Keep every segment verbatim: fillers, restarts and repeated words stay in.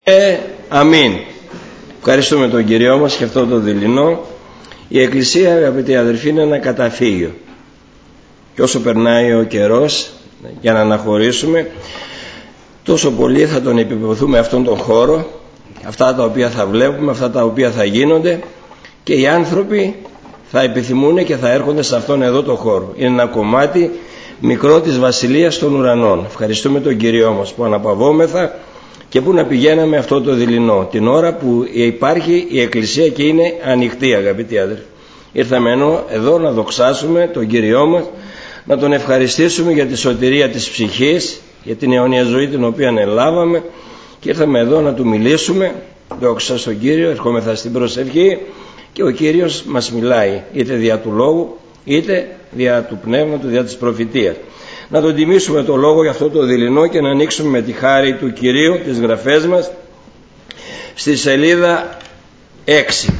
Ε, αμήν. Ευχαριστούμε τον Κυριό μας και αυτό το δειλινό. Η Εκκλησία, αγαπητοί αδελφοί, είναι ένα καταφύγιο. Και όσο περνάει ο καιρός για να αναχωρήσουμε, τόσο πολύ θα τον επιποθούμε αυτόν τον χώρο, αυτά τα οποία θα βλέπουμε, αυτά τα οποία θα γίνονται, και οι άνθρωποι θα επιθυμούν και θα έρχονται σε αυτόν εδώ το χώρο. Είναι ένα κομμάτι μικρό της Βασιλείας των Ουρανών. Ευχαριστούμε τον Κυριό μας που αναπαυόμεθα και που να πηγαίναμε αυτό το δειλινό, την ώρα που υπάρχει η Εκκλησία και είναι ανοιχτή, αγαπητοί αδελφοί. Ήρθαμε ενώ, εδώ να δοξάσουμε τον Κυριό μας, να τον ευχαριστήσουμε για τη σωτηρία της ψυχής, για την αιώνια ζωή την οποία ελάβαμε, και ήρθαμε εδώ να του μιλήσουμε. Δόξα στον Κύριο, ερχόμεθα στην προσευχή και ο Κύριος μας μιλάει, είτε δια του λόγου είτε δια του πνεύματος, δια της προφητείας. Να τον τιμήσουμε το λόγο για αυτό το δειλινό και να ανοίξουμε με τη χάρη του Κυρίου τις γραφές μας στη σελίδα έξι.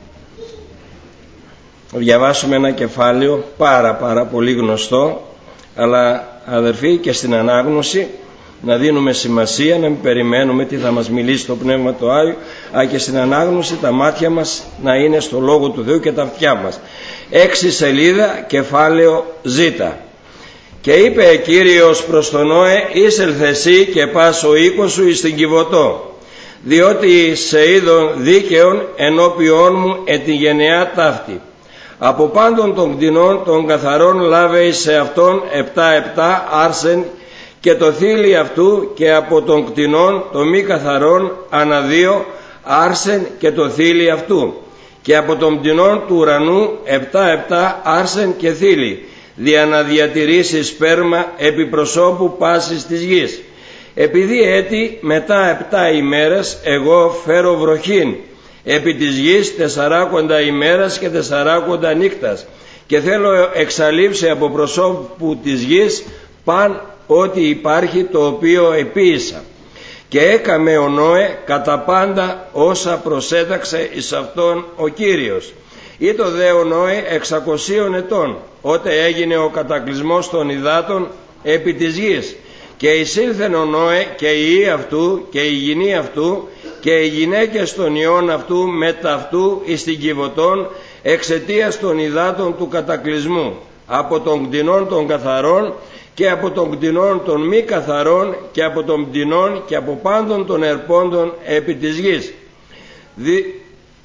Θα διαβάσουμε ένα κεφάλαιο πάρα πάρα πολύ γνωστό, αλλά αδερφοί, και στην ανάγνωση να δίνουμε σημασία, να μην περιμένουμε τι θα μας μιλήσει το Πνεύμα το Άγιο, αλλά και στην ανάγνωση τα μάτια μας να είναι στο Λόγο του Θεού και τα αυτιά μας. Έξι σελίδα, κεφάλαιο Ζ. Και είπε Κύριος προς τον Νόε, είσελθε εσύ και πας ο οίκος σου εις την Κιβωτό, διότι σε είδον δίκαιον ενώπιόν μου εν τη γενεά ταύτη. Από πάντων των κτηνών των καθαρών λάβε σε αυτόν επτά επτά άρσεν και το θύλι αυτού, και από των κτηνών των μη καθαρών αναδύο άρσεν και το θύλι αυτού, και από των κτηνών του ουρανού επτά επτά άρσεν και θύλι, δια να διατηρήσει σπέρμα επί προσώπου πάσης της γης. Επειδή έτη μετά επτά ημέρες εγώ φέρω βροχήν επί της γης τεσσαράκοντα ημέρας και τεσσαράκοντα νύκτας, και θέλω εξαλείψει από προσώπου της γης παν ό,τι υπάρχει το οποίο επίησα. Και έκαμε ο Νόε κατά πάντα όσα προσέταξε εις αυτόν ο Κύριος. Ήτο δε ο Νόε εξακοσίων ετών, ότε έγινε ο κατακλυσμός των υδάτων επί της γης. Και εισήλθεν ο Νόε και οι υιοί αυτού και η γυνή αυτού και οι γυναίκες των υιών αυτού μετ' αυτού εις την Κιβωτόν εξαιτίας των υδάτων του κατακλυσμού, από των κτηνών των καθαρών και από των κτηνών των μη καθαρών και από των κτηνών και από πάντων των ερπόντων επί της γης. Δι,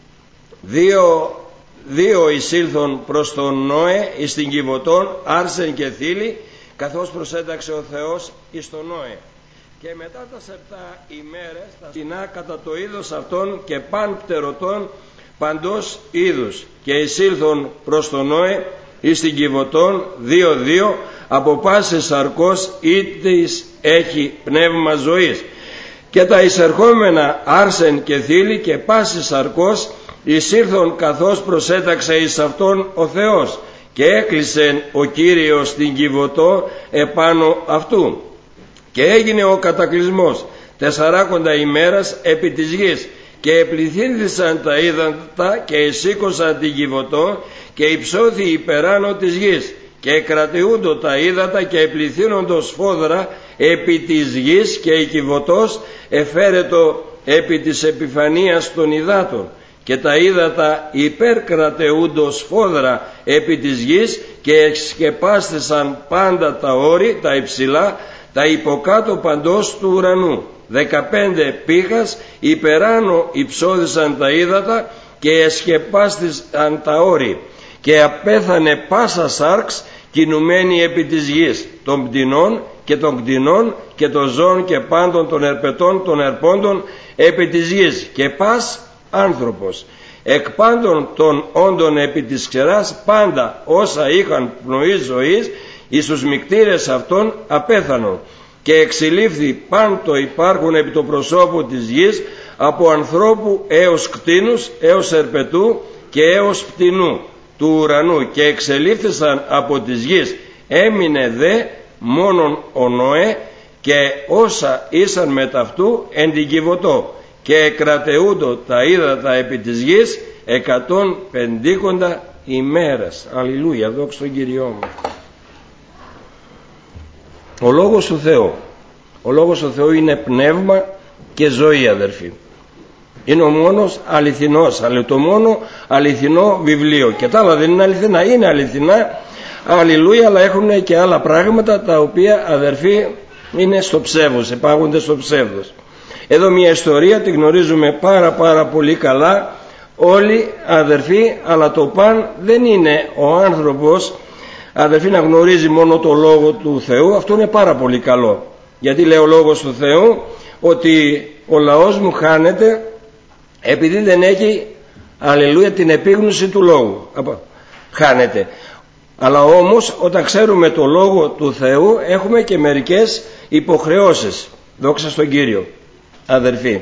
δύο, δύο εισήλθον προς τον Νόε εις την Κιβωτόν άρσεν και θύλι, καθώς προσέταξε ο Θεός εις τον Νόε. Και μετά τα επτά ημέρες τα σκηνά κατά το είδος αυτών και παν πτερωτών παντός είδους, και εισήλθον προς τον Νόε εις την Κιβωτόν δύο δύο από πάσης σαρκός ήτης έχει πνεύμα ζωής. Και τα εισερχόμενα άρσεν και θύλι και πάσης σαρκός εισήλθον καθώς προσέταξε εις αυτόν ο Θεός, και έκλεισεν ο Κύριος την Κιβωτό επάνω αυτού. Και έγινε ο κατακλυσμός τεσσαράκοντα ημέρας επί της γης, και επληθύνθησαν τα ύδατα και εσήκωσαν την Κιβωτό και υψώθη υπεράνω της γης, και κρατεούντο τα ύδατα και επληθύνοντο σφόδρα επί της γης, και η Κιβωτός εφαίρετο επί της επιφανείας των υδάτων, και τα ύδατα υπερκρατεούντο σφόδρα επί της γης, και εξσκεπάστησαν πάντα τα όρη τα υψηλά, τα υποκάτω παντός του ουρανού. Δεκαπέντε πύχας υπεράνω υψώδησαν τα ύδατα και εσκεπάστησαν τα όρη, και απέθανε πάσα σάρξ κινουμένη επί της γης, των πτηνών και των κτηνών και των ζώων και πάντων των ερπετών των ερπόντων επί της γης, και πας άνθρωπος. Εκ πάντων των όντων επί της ξεράς πάντα όσα είχαν πνοή ζωής εις τους μικτήρες αυτών απέθανον, και εξηλήφθη πάντο υπάρχουν επί το προσώπου της γης, από ανθρώπου έως κτήνους έως ερπετού και έως πτηνού του ουρανού, και εξελήφθησαν από της γης. Έμεινε δε μόνον ο Νόε και όσα ήσαν μετ' αυτού εν την Κιβωτό, και εκρατεούντο τα ύδατα επί της γης εκατόν πεντήκοντα ημέρας. Αλληλούια, δόξα στον Κυριό μας. Ο Λόγος του Θεού. Ο Λόγος του Θεού είναι πνεύμα και ζωή, αδερφοί. Είναι ο μόνος αληθινός, αλλά το μόνο αληθινό βιβλίο. Και τα άλλα δεν είναι αληθινά, είναι αληθινά, αλληλούια, αλλά έχουν και άλλα πράγματα τα οποία, αδερφοί, είναι στο ψεύδος, επάγονται στο ψεύδος. Εδώ μια ιστορία, τη γνωρίζουμε πάρα πάρα πολύ καλά όλοι, αδερφοί, αλλά το παν δεν είναι ο άνθρωπος, αδερφοί, να γνωρίζει μόνο το Λόγο του Θεού. Αυτό είναι πάρα πολύ καλό, γιατί λέει ο Λόγος του Θεού ότι ο λαός μου χάνεται επειδή δεν έχει, αλληλούια, την επίγνωση του Λόγου. Χάνεται. Αλλά όμως όταν ξέρουμε το Λόγο του Θεού έχουμε και μερικές υποχρεώσεις. Δόξα στον Κύριο, αδερφοί.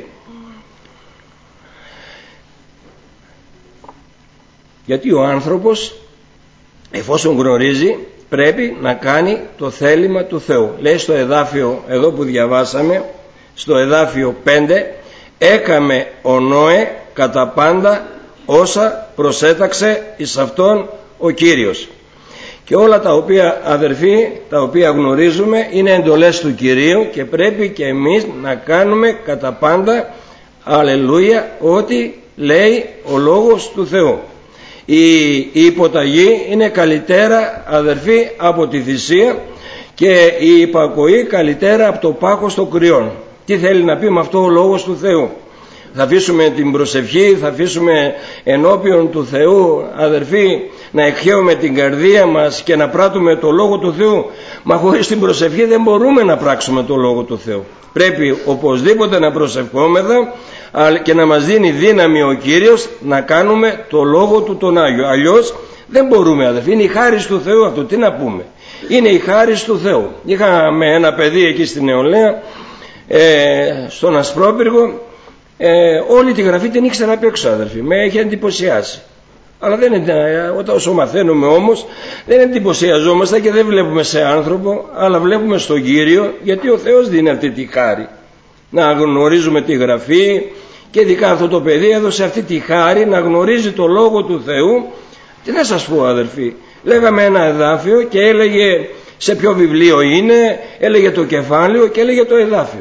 Γιατί ο άνθρωπος, εφόσον γνωρίζει, πρέπει να κάνει το θέλημα του Θεού. Λέει στο εδάφιο εδώ που διαβάσαμε, στο εδάφιο πέντε, έκαμε ο Νόε κατά πάντα όσα προσέταξε εις αυτόν ο Κύριος. Και όλα τα οποία, αδερφοί, τα οποία γνωρίζουμε είναι εντολές του Κυρίου και πρέπει και εμείς να κάνουμε κατά πάντα, αλληλούια, ό,τι λέει ο Λόγος του Θεού. Η, η υποταγή είναι καλύτερα, αδερφοί, από τη θυσία και η υπακοή καλύτερα από το πάκο στο κρυόν. Τι θέλει να πει με αυτό ο Λόγος του Θεού? Θα αφήσουμε την προσευχή, θα αφήσουμε ενώπιον του Θεού, αδερφοί, να εκχέουμε την καρδία μας και να πράττουμε το Λόγο του Θεού? Μα χωρίς την προσευχή δεν μπορούμε να πράξουμε το Λόγο του Θεού. Πρέπει οπωσδήποτε να προσευχόμεθα και να μας δίνει δύναμη ο Κύριος να κάνουμε το Λόγο του τον Άγιο. Αλλιώς δεν μπορούμε, αδερφοί. Είναι η χάρις του Θεού αυτό. Τι να πούμε? Είναι η χάρις του Θεού. Είχαμε ένα παιδί εκεί στην Νεολαία, ε, στον Ασπρόπυργο. Ε, όλη τη γραφή την ήξερα απ' έξω, αδερφοί. Με έχει εντυπωσιάσει. Αλλά δεν είναι, όταν όσο μαθαίνουμε όμως δεν εντυπωσιαζόμαστε και δεν βλέπουμε σε άνθρωπο, αλλά βλέπουμε στον Κύριο, γιατί ο Θεός δίνει αυτή τη χάρη να γνωρίζουμε τη γραφή, και ειδικά αυτό το παιδί έδωσε αυτή τη χάρη να γνωρίζει το Λόγο του Θεού. Τι να σας πω, αδερφοί, λέγαμε ένα εδάφιο και έλεγε σε ποιο βιβλίο είναι, έλεγε το κεφάλαιο και έλεγε το εδάφιο.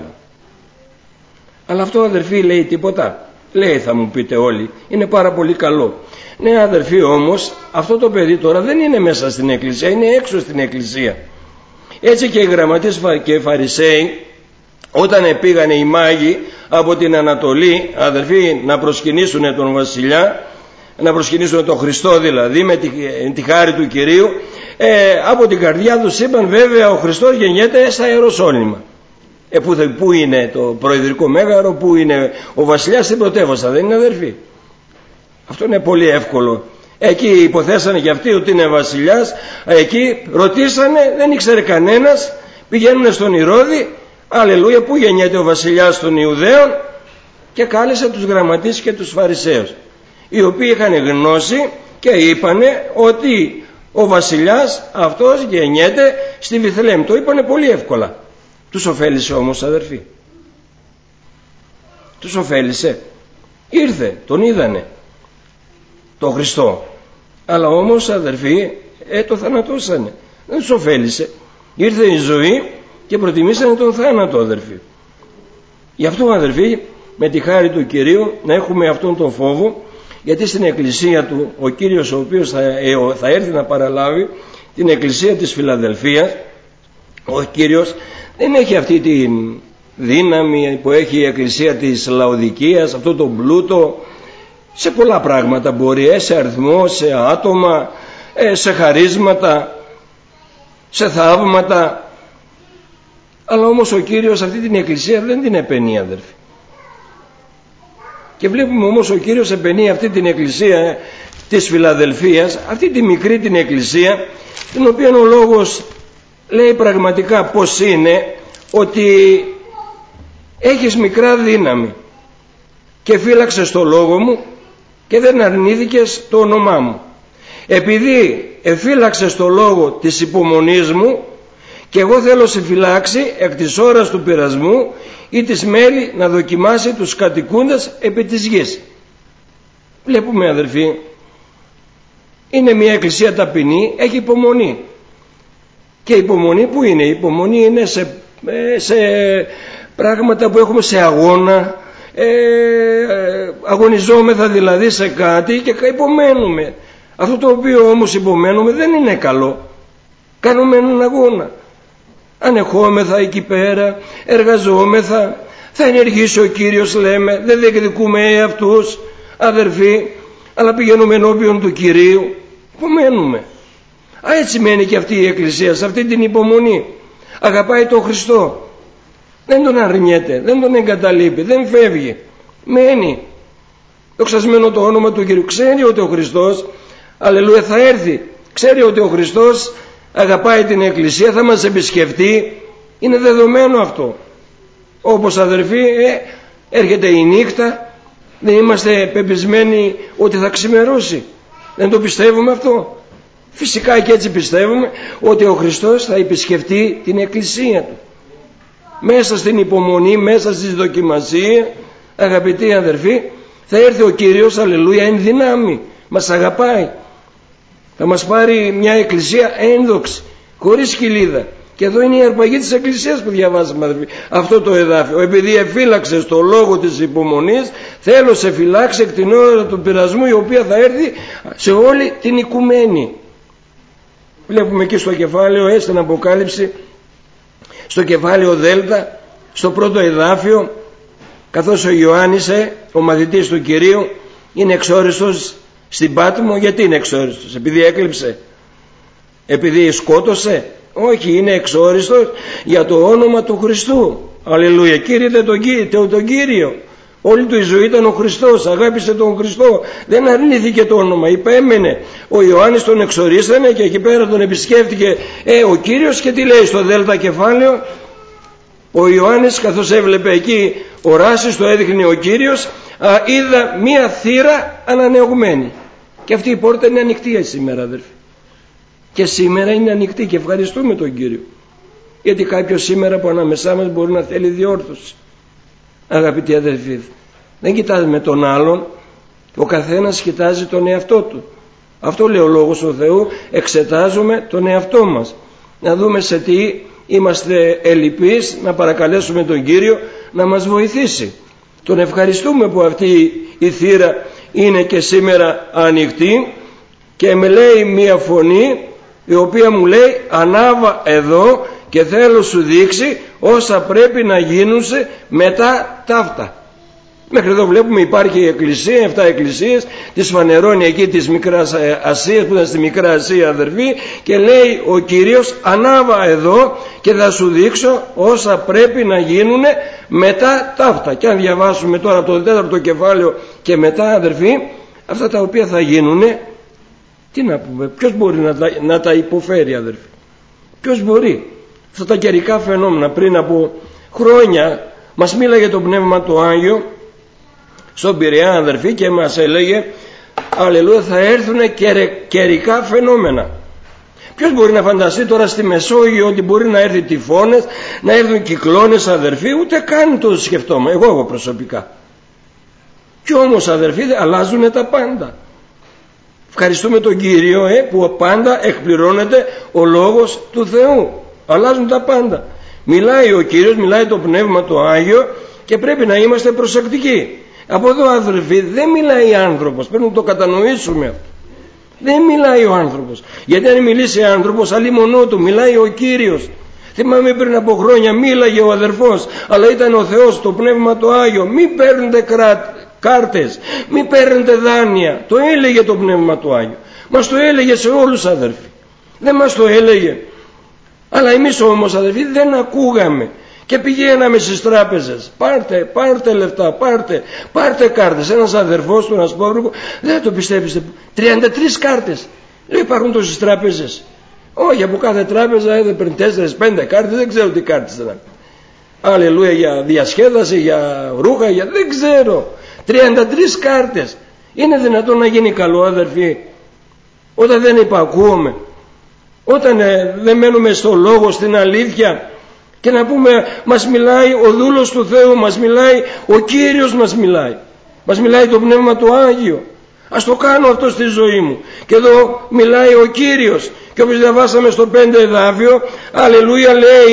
Αλλά αυτό, αδερφοί, λέει τίποτα? Λέει, θα μου πείτε όλοι, είναι πάρα πολύ καλό. Ναι, αδερφοί, όμως αυτό το παιδί τώρα δεν είναι μέσα στην εκκλησία, είναι έξω στην εκκλησία. Έτσι και οι γραμματείς και οι Φαρισαίοι, όταν πήγανε οι μάγοι από την Ανατολή, αδερφοί, να προσκυνήσουν τον βασιλιά, να προσκυνήσουν τον Χριστό δηλαδή, με τη, τη χάρη του Κυρίου, ε, από την καρδιά τους είπαν, βέβαια ο Χριστός γεννιέται στα Ιεροσόλυμα. Ε, που, που είναι το προεδρικό μέγαρο, που είναι ο βασιλιάς? Στην πρωτεύουσα, δεν είναι, αδερφοί? Αυτό είναι πολύ εύκολο. Εκεί υποθέσανε και αυτοί ότι είναι βασιλιάς, εκεί ρωτήσανε, δεν ήξερε κανένας, πηγαίνουν στον Ηρώδη, αλληλούια, που γεννιέται ο βασιλιάς των Ιουδαίων, και κάλεσε τους γραμματείς και τους Φαρισαίους, οι οποίοι είχαν γνώση και είπανε ότι ο βασιλιάς αυτός γεννιέται στη Βιθλεέμ. Το είπανε πολύ εύκολα. Τους ωφέλησε όμως, αδερφοί? Τους ωφέλησε? Ήρθε, τον είδανε το Χριστό, αλλά όμως, αδερφοί, ε, το θανατώσανε. Δεν τους ωφέλησε. Ήρθε η ζωή και προτιμήσανε τον θάνατο, αδερφοί. Γι' αυτό, αδερφοί, με τη χάρη του Κυρίου να έχουμε αυτόν τον φόβο, γιατί στην εκκλησία του ο Κύριος, ο οποίος θα, ε, θα έρθει να παραλάβει την εκκλησία της Φιλαδελφίας, ο Κύριος δεν έχει αυτή τη δύναμη που έχει η εκκλησία της Λαοδικίας, αυτό το πλούτο σε πολλά πράγματα μπορεί, σε αριθμό, σε άτομα, σε χαρίσματα, σε θαύματα. Αλλά όμως ο Κύριος αυτή την εκκλησία δεν την επενεί, αδερφοί. Και βλέπουμε όμως ο Κύριος επενεί αυτή την εκκλησία της Φιλαδελφίας, αυτή τη μικρή την εκκλησία, την οποία ο Λόγος λέει πραγματικά πως είναι, ότι έχεις μικρά δύναμη και φύλαξες το λόγο μου και δεν αρνήθηκες το όνομά μου. Επειδή εφύλαξες το λόγο της υπομονής μου, και εγώ θέλω σε φυλάξει εκ της ώρας του πειρασμού ή της μέλη να δοκιμάσει τους κατοικούντες επί της γης. Βλέπουμε, αδερφοί, είναι μια εκκλησία ταπεινή, έχει υπομονή. Και η υπομονή που είναι? Η υπομονή είναι σε, σε πράγματα που έχουμε σε αγώνα, ε, αγωνιζόμεθα δηλαδή σε κάτι και υπομένουμε. Αυτό το οποίο όμως υπομένουμε δεν είναι καλό. Κάνουμε έναν αγώνα. Ανεχόμεθα εκεί πέρα, εργαζόμεθα, θα ενεργήσει ο Κύριος λέμε, δεν διεκδικούμε εαυτούς αδερφοί, αλλά πηγαίνουμε ενώπιον του Κυρίου, υπομένουμε. Α, έτσι μένει και αυτή η Εκκλησία, σε αυτή την υπομονή. Αγαπάει τον Χριστό, δεν τον αρνιέται, δεν τον εγκαταλείπει, δεν φεύγει, μένει. Δοξασμένο το όνομα του Κυρίου. Ξέρει ότι ο Χριστός, αλληλούια, θα έρθει. Ξέρει ότι ο Χριστός αγαπάει την Εκκλησία, θα μας επισκεφτεί. Είναι δεδομένο αυτό. Όπως αδερφοί, ε, έρχεται η νύχτα, δεν είμαστε πεπισμένοι ότι θα ξημερώσει. Δεν το πιστεύουμε αυτό. Φυσικά και έτσι πιστεύουμε ότι ο Χριστός θα επισκεφτεί την Εκκλησία του. Μέσα στην υπομονή, μέσα στη δοκιμασία, αγαπητοί αδερφοί, θα έρθει ο Κύριος, αλληλούια, εν δυνάμει. Μας αγαπάει. Θα μας πάρει μια Εκκλησία ένδοξη, χωρίς κοιλίδα. Και εδώ είναι η αρπαγή της Εκκλησίας που διαβάζουμε, αδερφοί. Αυτό το εδάφιο. Επειδή εφύλαξες το λόγο της υπομονής, θέλω σε φυλάξει εκ την ώρα του πειρασμού, η οποία θα έρθει σε όλη την οικουμένη. Βλέπουμε εκεί στο κεφάλαιο, ε, στην Αποκάλυψη, στο κεφάλαιο Δέλτα, στο πρώτο εδάφιο, καθώς ο Ιωάννης, ε, ο μαθητής του Κυρίου, είναι εξόριστος στην Πάτμο. Γιατί είναι εξόριστος? Επειδή έκλειψε? Επειδή σκότωσε? Όχι, είναι εξόριστος για το όνομα του Χριστού. Αλληλούια. Κήρυτε τον, τον, τον Κύριο. Όλη του η ζωή ήταν ο Χριστός, αγάπησε τον Χριστό, δεν αρνήθηκε το όνομα, υπέμενε. Ο Ιωάννης τον εξορίστανε και εκεί πέρα τον επισκέφτηκε ε, ο Κύριος, και τι λέει στο Δέλτα κεφάλαιο? Ο Ιωάννης, καθώς έβλεπε εκεί οράσεις, το έδειχνε ο Κύριος, α, είδα μία θύρα ανανεωμένη. Και αυτή η πόρτα είναι ανοιχτή σήμερα, αδερφοί. Και σήμερα είναι ανοιχτή και ευχαριστούμε τον Κύριο. Γιατί κάποιος σήμερα που ανάμεσά μας μπορεί να θέλει διόρθωση. Αγαπητοί αδελφοί, δεν κοιτάζουμε τον άλλον, ο καθένας κοιτάζει τον εαυτό του. Αυτό λέει ο Λόγος του Θεού, εξετάζουμε τον εαυτό μας, να δούμε σε τι είμαστε ελλειπείς, να παρακαλέσουμε τον Κύριο να μας βοηθήσει. Τον ευχαριστούμε που αυτή η θύρα είναι και σήμερα ανοιχτή, και με λέει μία φωνή η οποία μου λέει ανάβα εδώ και θέλω σου δείξει όσα πρέπει να γίνουνε μετά ταύτα. Μέχρι εδώ βλέπουμε υπάρχει η εκκλησία, εφτά εκκλησίες, τις φανερώνει εκεί της Μικράς Ασίας, που ήταν στη Μικρά Ασία, αδερφοί, και λέει ο Κύριος ανάβα εδώ και θα σου δείξω όσα πρέπει να γίνουν μετά ταύτα. Και αν διαβάσουμε τώρα το τέταρτο κεφάλαιο και μετά, αδερφοί, αυτά τα οποία θα γίνουν, τι να πούμε, ποιος μπορεί να τα, να τα υποφέρει, αδερφοί? Ποιος μπορεί? Αυτά τα καιρικά φαινόμενα, πριν από χρόνια μας μίλαγε το Πνεύμα το Άγιο στον Πειραιά, αδερφοί, και μας έλεγε αλληλούια, θα έρθουν καιρικά φαινόμενα. Ποιος μπορεί να φανταστεί τώρα στη Μεσόγειο ότι μπορεί να έρθει τυφώνες, να έρθουν κυκλώνες, αδερφοί? Ούτε καν το σκεφτόμαι εγώ, εγώ προσωπικά. Κι όμως, αδερφοί, αλλάζουν τα πάντα. Ευχαριστούμε τον Κύριο ε, που πάντα εκπληρώνεται ο Λόγος του Θεού. Αλλάζουν τα πάντα. Μιλάει ο Κύριος, μιλάει το Πνεύμα το Άγιο, και πρέπει να είμαστε προσεκτικοί. Από εδώ, αδελφοί, δεν μιλάει άνθρωπος, πρέπει να το κατανοήσουμε. Δεν μιλάει ο άνθρωπος, γιατί αν μιλήσει άνθρωπος αλλήμονό του, μιλάει ο Κύριος. Θυμάμαι πριν από χρόνια μίλαγε ο αδερφός, αλλά ήταν ο Θεός, το Πνεύμα το Άγιο. Μην παίρνετε κάρτες, μην παίρνετε δάνεια. Το έλεγε το Πνεύμα το Άγιο. Μας το έλεγε σε όλους, αδερφοί. Δεν μας το έλεγε. Αλλά εμείς όμως, αδερφοί, δεν ακούγαμε και πηγαίναμε στις τράπεζες. Πάρτε, πάρτε λεφτά, πάρτε, πάρτε κάρτες. Ένας αδερφός του, ένας πόρου, δεν το πιστεύετε, τριάντα τρεις κάρτες. Λέει, υπάρχουν τόσες τράπεζες? Όχι, από κάθε τράπεζα δεν παίρνει τέσσερις πέντε κάρτες, δεν ξέρω τι κάρτες ήταν. Αλληλούια, για διασκέδαση, για ρούχα, για δεν ξέρω. τριάντα τρεις κάρτες. Είναι δυνατόν να γίνει καλό, αδερφοί, όταν δεν υπακούουμε, όταν ε, δεν μένουμε στο λόγο, στην αλήθεια, και να πούμε μας μιλάει ο δούλος του Θεού, μας μιλάει ο Κύριος, μας μιλάει, μας μιλάει το Πνεύμα του Άγιο. Ας το κάνω αυτό στη ζωή μου. Και εδώ μιλάει ο Κύριος, και όπως διαβάσαμε στο πέντε εδάφιο, αλληλούια, λέει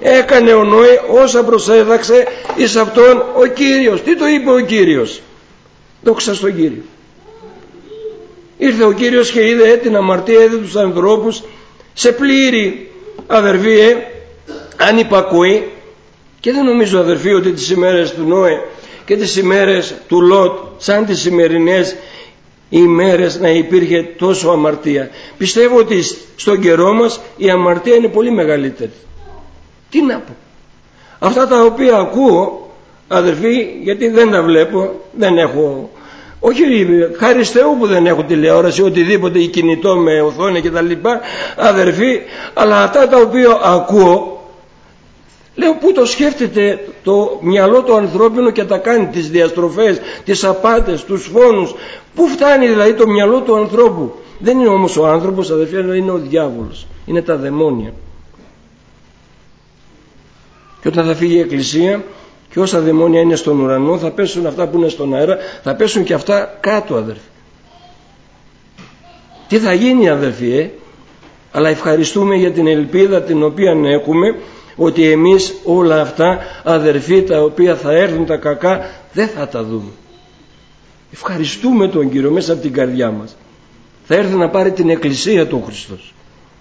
έκανε ο Νόε όσα προσέδαξε εις αυτόν ο Κύριος. Τι το είπε ο Κύριος? Δόξα στον Κύριο. Ήρθε ο Κύριος και είδε την αμαρτία, είδε τους ανθρώπους σε πλήρη, αδερφοί, ε, ανυπακοή. Και δεν νομίζω, αδερφοί, ότι τις ημέρες του Νόε και τις ημέρες του Λότ σαν τις σημερινές ημέρες να υπήρχε τόσο αμαρτία. Πιστεύω ότι στον καιρό μας η αμαρτία είναι πολύ μεγαλύτερη. Τι να πω? Αυτά τα οποία ακούω, αδερφοί, γιατί δεν τα βλέπω, δεν έχω, όχι χάρη Θεού που δεν έχω τηλεόραση, οτιδήποτε, ή κινητό με οθόνη και τα λοιπά, αδερφοί, αλλά αυτά τα οποία ακούω, λέω, πού το σκέφτεται το μυαλό του ανθρώπινου και τα κάνει, τις διαστροφές, τις απάτες, τους φόνους? Πού φτάνει δηλαδή το μυαλό του ανθρώπου? Δεν είναι όμως ο άνθρωπος, αδερφοί, αλλά είναι ο διάβολος, είναι τα δαιμόνια. Και όταν θα φύγει η Εκκλησία και όσα δαιμόνια είναι στον ουρανό, θα πέσουν αυτά που είναι στον αέρα, θα πέσουν και αυτά κάτω, αδερφοί. Τι θα γίνει, αδερφοί, ε? Αλλά ευχαριστούμε για την ελπίδα την οποία έχουμε, ότι εμείς όλα αυτά, αδερφοί, τα οποία θα έρθουν τα κακά, δεν θα τα δούμε. Ευχαριστούμε τον Κύριο μέσα από την καρδιά μας. Θα έρθει να πάρει την Εκκλησία του Χριστός.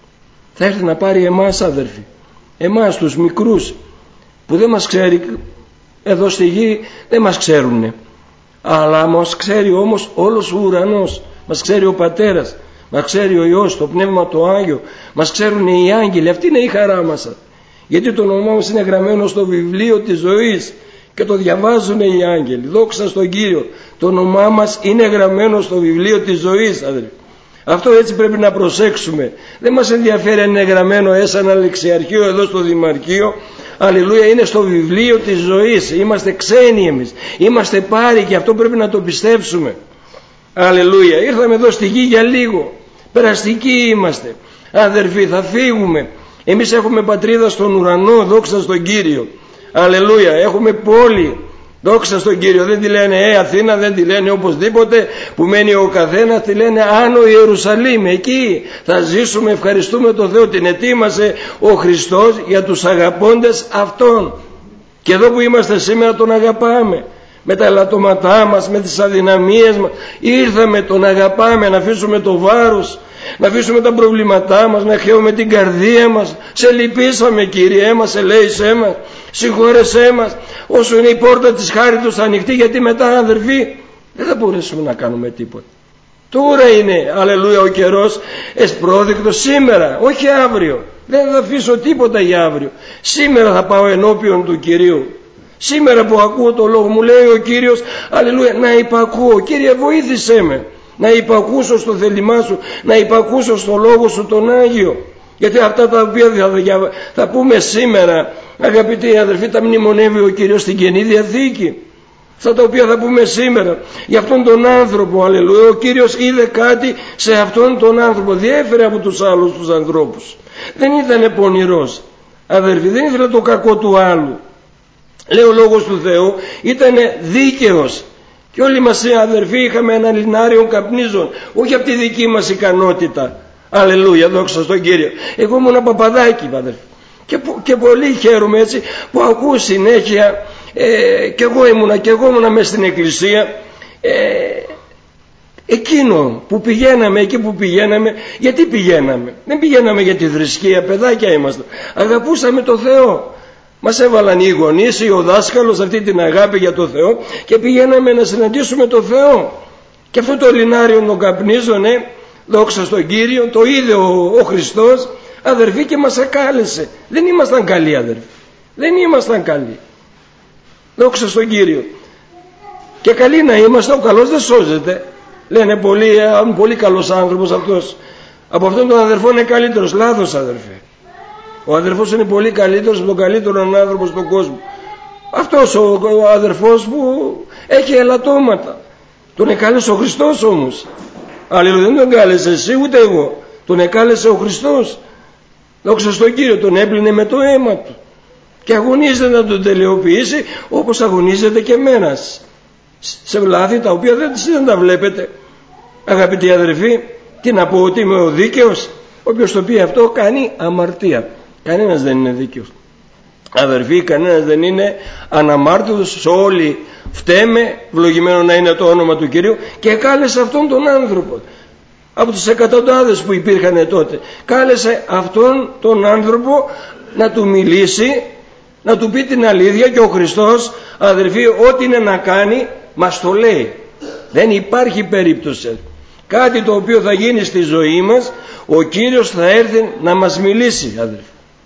Θα έρθει να πάρει εμάς, αδερφοί, εμάς τους μικρούς που δεν μας ξέρει, εδώ στη γη δεν μας ξέρουνε, αλλά μας ξέρει όμως όλος ο ουρανός, μας ξέρει ο Πατέρας, μας ξέρει ο Υιός, το Πνεύμα το Άγιο, μας ξέρουν οι άγγελοι. Αυτή είναι η χαρά μας, γιατί το όνομά μας είναι γραμμένο στο βιβλίο της ζωής και το διαβάζουν οι άγγελοι. Δόξα στον Κύριο, το όνομά μας είναι γραμμένο στο βιβλίο της ζωής, αδελφοί. Αυτό έτσι πρέπει να προσέξουμε. Δεν μας ενδιαφέρει αν είναι γραμμένο σε ένα λεξιαρχείο εδώ στο Δημαρχείο. Αλληλούια, είναι στο βιβλίο της ζωής. Είμαστε ξένοι εμείς, είμαστε πάροι, και αυτό πρέπει να το πιστέψουμε. Αλληλούια. Ήρθαμε εδώ στη γη για λίγο, περαστικοί είμαστε, αδερφοί, θα φύγουμε. Εμείς έχουμε πατρίδα στον ουρανό, δόξα στον Κύριο. Αλληλούια. Έχουμε πόλη, δόξα στον Κύριο. Δεν τη λένε ε, Αθήνα, δεν τη λένε οπωσδήποτε που μένει ο καθένας, τη λένε Άνω Ιερουσαλήμ. Εκεί θα ζήσουμε. Ευχαριστούμε τον Θεό, την ετοίμασε ο Χριστός για τους αγαπώντες Αυτόν. Και εδώ που είμαστε σήμερα τον αγαπάμε. Με τα ελαττώματά μας, με τις αδυναμίες μας, ήρθαμε, τον αγαπάμε. Να αφήσουμε το βάρος, να αφήσουμε τα προβλήματά μας, να χαίουμε την καρδία μας. Σε λυπήσαμε, Κύριε μας, ελέησέ μας, συγχώρεσέ μας. Όσο είναι η πόρτα της χάριτος ανοιχτή, γιατί μετά, αδερφοί, δεν θα μπορέσουμε να κάνουμε τίποτα. Τώρα είναι, αλληλούια, ο καιρός εσπρόδεικτος, σήμερα, όχι αύριο. Δεν θα αφήσω τίποτα για αύριο. Σήμερα θα πάω ενώπιον του Κυρίου. Σήμερα που ακούω το λόγο, μου λέει ο Κύριος, αλληλούια, να υπακούω. Κύριε, βοήθησέ με να υπακούσω στο θέλημά σου, να υπακούσω στο λόγο σου τον Άγιο. Γιατί αυτά τα οποία θα, θα πούμε σήμερα, αγαπητοί αδελφοί, τα μνημονεύει ο Κύριος στην Καινή Διαθήκη. Αυτά τα οποία θα πούμε σήμερα για αυτόν τον άνθρωπο, αλληλούια, ο Κύριος είδε κάτι σε αυτόν τον άνθρωπο, διέφερε από τους άλλους τους ανθρώπους. Δεν ήταν πονηρός, αδελφοί, δεν ήθελε το κακό του άλλου. Λέει ο λόγος του Θεού, ήταν δίκαιος. Και όλοι μας, αδερφοί, είχαμε ένα λινάριο καπνίζων, όχι από τη δική μας ικανότητα. Αλληλούια, δόξα στον Κύριο. Εγώ ήμουν παπαδάκι, αδερφοί. Και, και πολύ χαίρομαι έτσι που ακούω συνέχεια, ε, και εγώ ήμουνα και εγώ ήμουνα μέσα στην εκκλησία, ε, εκείνο που πηγαίναμε, εκεί που πηγαίναμε, γιατί πηγαίναμε? Δεν πηγαίναμε για τη θρησκεία, παιδάκια είμαστε. Αγαπούσαμε το Θεό. Μας έβαλαν οι γονείς ή ο δάσκαλος αυτή την αγάπη για το Θεό και πηγαίναμε να συναντήσουμε το Θεό. Και αυτό το λινάριο των καπνίζων, ε, δόξα στον Κύριο, το είδε ο, ο Χριστός, αδερφοί, και μας εκάλεσε. Δεν ήμασταν καλοί, αδερφοί. Δεν ήμασταν καλοί. Δόξα στον Κύριο. Και καλοί να είμαστε, ο καλός δεν σώζεται. Λένε πολλοί, αν πολύ καλός άνθρωπος αυτός, από αυτόν τον αδερφό είναι καλύτερος. Λάθος, αδερφέ. Ο αδερφός είναι πολύ καλύτερος από τον καλύτερο άνθρωπο στον κόσμο. Αυτός ο, ο αδερφός που έχει ελαττώματα, τον εκάλεσε ο Χριστός όμως. Αλληλούια, δεν τον κάλεσε εσύ ούτε εγώ, τον εκάλεσε ο Χριστός. Δόξα στον Κύριο, τον έπλυνε με το αίμα του και αγωνίζεται να τον τελειοποιήσει, όπως αγωνίζεται και εμένα σε λάθη τα οποία δεν, δεν τα βλέπετε. Αγαπητοί αδερφοί, τι να πω, ότι είμαι ο δίκαιος? Όποιος το πει αυτό κάνει αμαρτία. Κανένας δεν είναι δίκαιος. Αδερφοί, κανένας δεν είναι αναμάρτητος, όλοι φταίμε, ευλογημένο να είναι το όνομα του Κυρίου. Και κάλεσε αυτόν τον άνθρωπο, από τις εκατοντάδες που υπήρχαν τότε, κάλεσε αυτόν τον άνθρωπο να του μιλήσει, να του πει την αλήθεια. Και ο Χριστός, αδερφοί, ό,τι είναι να κάνει μας το λέει. Δεν υπάρχει περίπτωση κάτι το οποίο θα γίνει στη ζωή μας, ο Κύριος θα έρθει να μας μιλήσει, αδερφοί.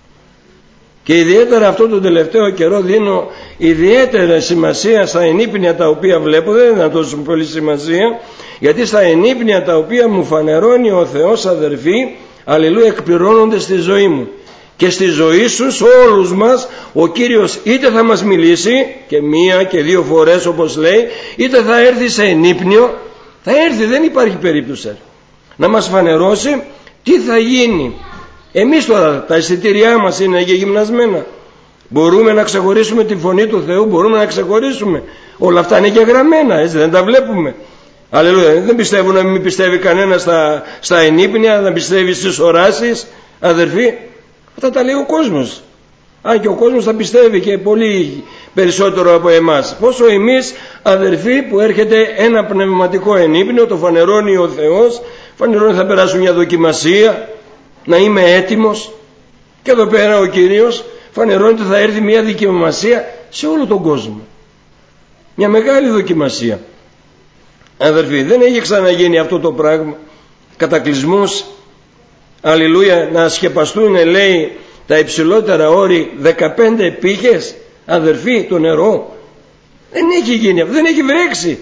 Και ιδιαίτερα αυτό το τελευταίο καιρό δίνω ιδιαίτερη σημασία στα ενύπνια τα οποία βλέπω. Δεν είναι τόσο πολύ σημασία, γιατί στα ενύπνια τα οποία μου φανερώνει ο Θεός, αδερφοί, αλληλούια, εκπληρώνονται στη ζωή μου. Και στη ζωή σου, σε όλους μας, ο Κύριος είτε θα μας μιλήσει και μία και δύο φορές όπως λέει, είτε θα έρθει σε ενύπνιο. Θα έρθει, δεν υπάρχει περίπτωση να μας φανερώσει τι θα γίνει. Εμείς τώρα τα εισιτήριά μας είναι γυμνασμένα. Μπορούμε να ξεχωρίσουμε τη φωνή του Θεού, μπορούμε να ξεχωρίσουμε. Όλα αυτά είναι και γραμμένα, έτσι δεν τα βλέπουμε. Αλληλούια. Δεν πιστεύω να μην πιστεύει κανένα στα, στα ενύπνια, να πιστεύει στις οράσεις, αδερφοί. Αυτά τα λέει ο κόσμος. Αν και ο κόσμος θα πιστεύει και πολύ περισσότερο από εμάς. Πόσο εμείς, αδερφοί, που έρχεται ένα πνευματικό ενύπνιο, το φανερώνει ο Θεός, φανερώνει θα περάσουν μια δοκιμασία, να είμαι έτοιμος. Και εδώ πέρα ο Κύριος φανερώνει ότι θα έρθει μια δοκιμασία σε όλο τον κόσμο. Μια μεγάλη δοκιμασία. Αδερφοί, δεν έχει ξαναγίνει αυτό το πράγμα. Κατακλυσμός, αλληλούια, να σκεπαστούν, λέει, τα υψηλότερα όρη δεκαπέντε πύχες, αδερφοί, το νερό. Δεν έχει γίνει αυτό, δεν έχει βρέξει.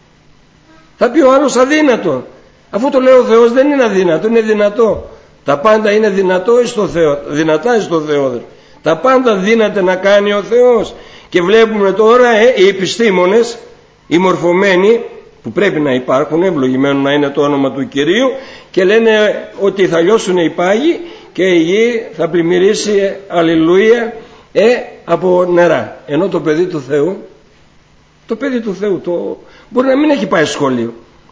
Θα πει ο άλλος αδύνατο. Αφού το λέει ο Θεός δεν είναι αδύνατο, είναι δυνατό. Τα πάντα είναι δυνατό εις το Θεό, δυνατά εις το Θεό. Τα πάντα δύναται να κάνει ο Θεός. Και βλέπουμε τώρα ε, οι επιστήμονες, οι μορφωμένοι, που πρέπει να υπάρχουν, ευλογημένο να είναι το όνομα του Κυρίου, και λένε ότι θα λιώσουν οι πάγοι και η γη θα πλημμυρίσει, αλληλούια, ε, από νερά. Ενώ το παιδί του Θεού, το παιδί του Θεού το, μπορεί να μην έχει πάει σχολείο.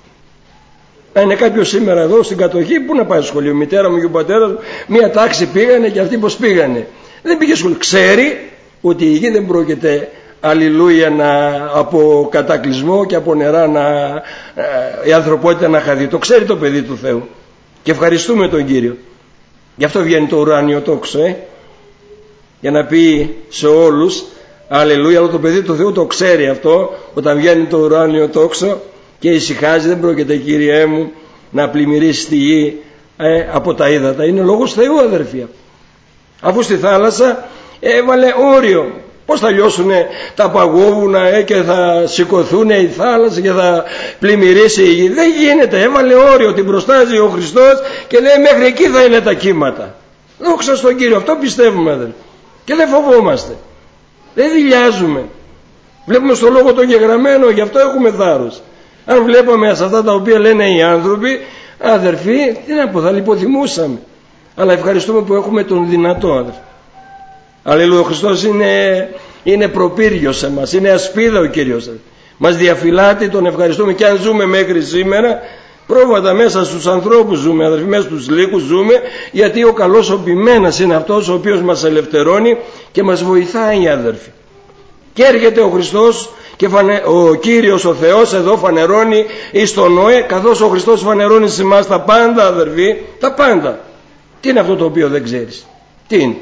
Να είναι κάποιος σήμερα εδώ στην κατοχή, πού να πάει σχολείο? Η μητέρα μου και ο πατέρας μου μία τάξη πήγανε και αυτοί πως πήγανε. Δεν πήγε σχολείο. Ξέρει ότι η γη δεν πρόκειται, αλληλούια, να, από κατακλυσμό και από νερά να, η ανθρωπότητα να χαθεί. Το ξέρει το παιδί του Θεού. Και ευχαριστούμε τον Κύριο. Γι' αυτό βγαίνει το ουράνιο τόξο, ε? για να πει σε όλους, αλληλούια, αλλά το παιδί του Θεού το ξέρει αυτό, όταν βγαίνει το ουράνιο τόξο και ησυχάζει. Δεν πρόκειται, Κύριέ μου, να πλημμυρίσει τη γη ε, από τα ύδατα. Είναι λόγος Θεού, αδερφία. Αφού στη θάλασσα έβαλε όριο. Πώς θα λιώσουν τα παγόβουνα ε, και θα σηκωθούν η θάλασσα και θα πλημμυρίσει η γη? Δεν γίνεται. Έβαλε όριο, την προστάζει ο Χριστός και λέει μέχρι εκεί θα είναι τα κύματα. Δόξα στον Κύριο. Αυτό πιστεύουμε, αδερφοί. Και δεν φοβόμαστε. Δεν δειλιάζουμε. Βλέπουμε στο λόγο τον γεγραμμένο, γι' αυτό έχουμε θάρρος. Αν βλέπαμε σε αυτά τα οποία λένε οι άνθρωποι, αδερφοί, τι να πω, θα λιποθυμούσαμε. Αλλά ευχαριστούμε που έχουμε τον δυνατό, αδερφοί. Αλληλούια, ο Χριστός είναι, είναι προπύργιος σε μας, είναι ασπίδα ο Κύριος. Μας διαφυλάτει, τον ευχαριστούμε. Και αν ζούμε μέχρι σήμερα, πρόβατα μέσα στους ανθρώπους ζούμε, αδερφοί, μέσα στους λύκους ζούμε, γιατί ο καλός ο ποιμένας είναι αυτός ο οποίος μας ελευθερώνει και μας βοηθάει, αδερφοί. Και έρχεται ο Χριστός και φανε... ο Κύριος ο Θεός εδώ φανερώνει εις τον Νόε, καθώς ο Χριστός φανερώνει σε εμάς τα πάντα, αδερφοί, τα πάντα. Τι είναι αυτό το οποίο δεν ξέρεις? Τι είναι?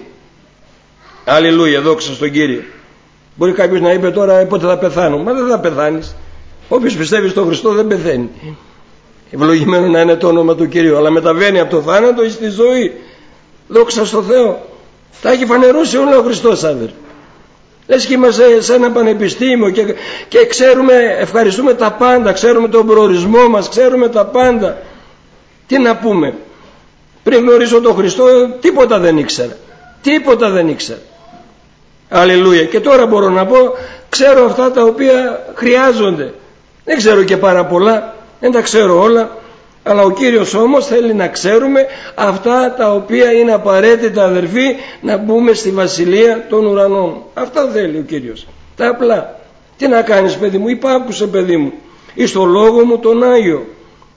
Αλληλούια, δόξα στον Κύριο. Μπορεί κάποιος να είπε τώρα πότε θα πεθάνω? Μα δεν θα πεθάνεις. Όποιος πιστεύει στον Χριστό δεν πεθαίνει. Ευλογημένο να είναι το όνομα του Κυρίου. Αλλά μεταβαίνει από το θάνατο στη ζωή. Δόξα στον Θεό. Τα έχει φανερώσει όλα ο Χριστός, αδερφοί. Λες και είμαστε σε ένα πανεπιστήμιο και, και ξέρουμε, ευχαριστούμε τα πάντα, ξέρουμε τον προορισμό μας, ξέρουμε τα πάντα. Τι να πούμε? Πριν γνωρίσω τον Χριστό τίποτα δεν ήξερα. Τίποτα δεν ήξερα. Αλληλούια. Και τώρα μπορώ να πω, ξέρω αυτά τα οποία χρειάζονται. Δεν ξέρω και πάρα πολλά, δεν τα ξέρω όλα, αλλά ο Κύριος όμως θέλει να ξέρουμε αυτά τα οποία είναι απαραίτητα, αδερφοί, να μπούμε στη βασιλεία των ουρανών. Αυτά θέλει ο Κύριος. Τα απλά. Τι να κάνεις, παιδί μου? Υπάκουσε, παιδί μου, εις το λόγο μου τον Άγιο.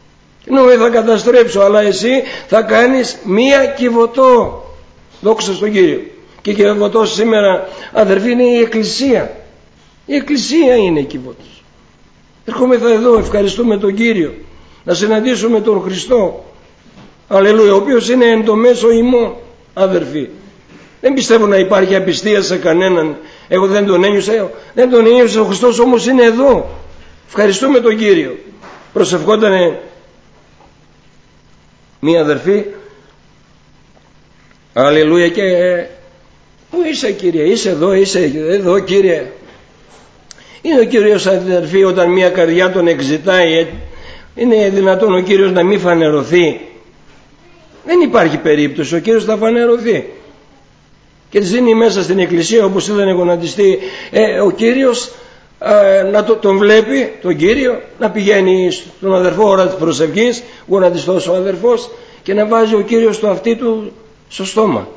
Νόμιζα θα καταστρέψω, αλλά εσύ θα κάνεις μία κυβωτό. Δόξα στον Κύριο. Και κυβωτός σήμερα, αδερφοί, είναι η Εκκλησία. Η Εκκλησία είναι κυβωτός. Ερχόμεθα εδώ, ευχαριστούμε τον Κύριο, να συναντήσουμε τον Χριστό, αλληλούια, ο οποίος είναι εν το μέσο ημών, αδερφοί. Δεν πιστεύω να υπάρχει απιστία σε κανέναν. Εγώ δεν τον ένιωσα, δεν τον ένιωσα, ο Χριστός όμως είναι εδώ. Ευχαριστούμε τον Κύριο. Προσευχότανε μία αδερφή, αλληλούια, και πού είσαι, Κύριε? Είσαι εδώ, είσαι εδώ, Κύριε? Είναι ο Κύριος, αδερφοί, όταν μία καρδιά τον εξητάει, είναι δυνατόν ο Κύριος να μην φανερωθεί? Δεν υπάρχει περίπτωση, ο Κύριος θα φανερωθεί. Και δίνει μέσα στην εκκλησία, όπως είδανε γονατιστεί, ε, ο Κύριος ε, να το, τον βλέπει τον Κύριο να πηγαίνει στον αδερφό ώρα της προσευχής, γονατιστός ο αδερφός, και να βάζει ο Κύριος το αυτί του στο στόμα,